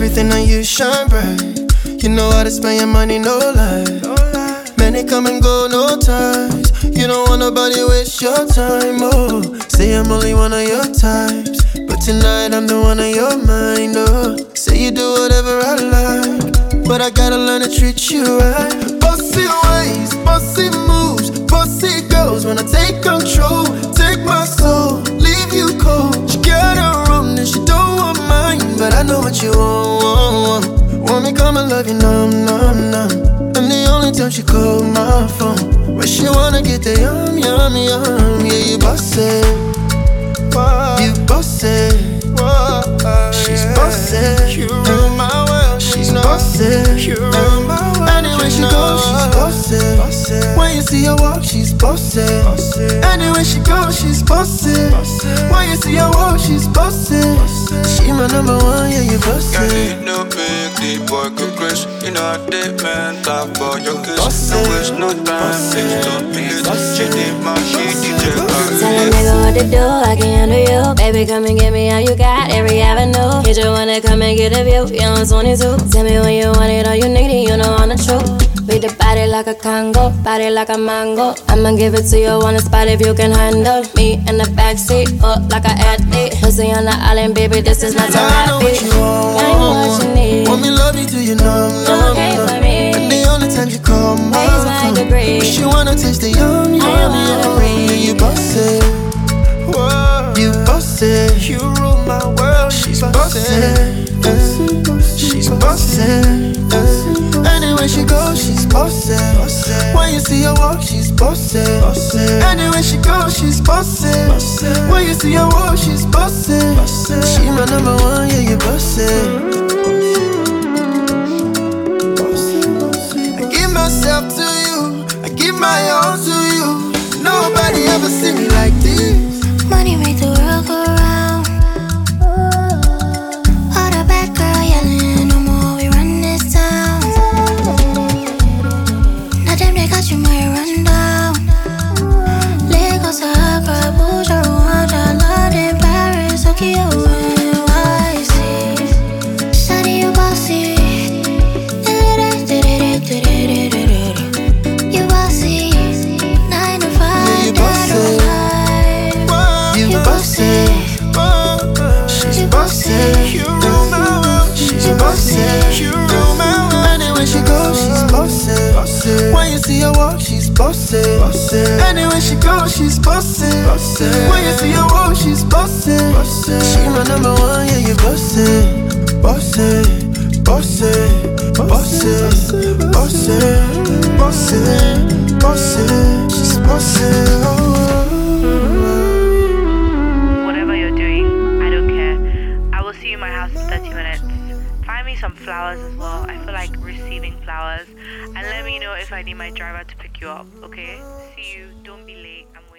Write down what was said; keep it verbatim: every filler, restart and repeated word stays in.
everything on you shine bright. You know how to spend your money, no lie. Many come and go, no ties. You don't want nobody waste your time, oh. Say I'm only one of your types, but tonight I'm the one on your mind, oh. Say you do whatever I like, but I gotta learn to treat you right. Bossy ways, bossy moves, bossy girls. When I take control, take my soul, leave you cold. She got her own and she don't want mine, but I know what you want, want, want. Want me come and love you, numb, numb, numb. And the only time she call my phone when she wanna get the yum, yum, yum. Yeah, you boss it, you boss it. She's boss it, you rule my world. She's boss it, you rule my world. Anywhere she goes, she's boss it. When you see her walk, she's boss it. Anywhere she goes, she's boss it. When you see her walk, she's boss it. She my number one, yeah, you boss it. No big deep boy could crash. You know I did man talk about your kiss. No waste no time, please don't be late. She did my shit, D J. Tell a nigga what to do, I can handle you. Baby, come and get me all you got, every avenue. Hit you wanna come and get a view, you on twenty-two. Tell me when you want it, all you need it, you know I'm the truth. Beat the body like a Congo, body like a mango. I'ma give it to you on the spot if you can handle me in the backseat, up like an athlete. Pussy on the island, baby, this is not your I know what you want, I know what you need. Want me love you till you numb, numb, Okay numb. for me. And the only time you call my Raise my phone, degree. but she wanna taste the yum, yum, I wanna yum. breathe. Yeah, you boss it, you boss it. You rule my world. She's boss it, she's boss it. Anywhere she goes, she's boss it. When you see her walk, she's boss it. Anywhere she goes, she's boss it. When you see her walk, she's boss it. She my number one, yeah, you boss it. I give myself to you, I give my all to you. Nobody ever see me like this. Money make the world go round. All the bad girl yelling, no more, we run this town. Now them they got you, might run down. Lagos, Accra, Abuja, Rwanda, London, Paris, Tokyo, N Y C. Shawty, you bossy. You bossy. Nine to five, you bossy. You bossy. She's bossy. You rule my world. She's bossy. You rule my world. Anywhere she goes, she's bossy. When you see her walk, she's bossy. Anywhere she goes, she's bossy. When you see her walk, she's bossy. She my number one, yeah, you bossy. Bossy, bossy, bossy, bossy, bossy, bossy. She's bossy. Whatever you're doing, I don't care. I will see you in my house in thirty minutes. Find me some flowers as well. I feel like receiving flowers. And let me know if I need my driver to pick you up, okay? See you. Don't be late. I'm waiting.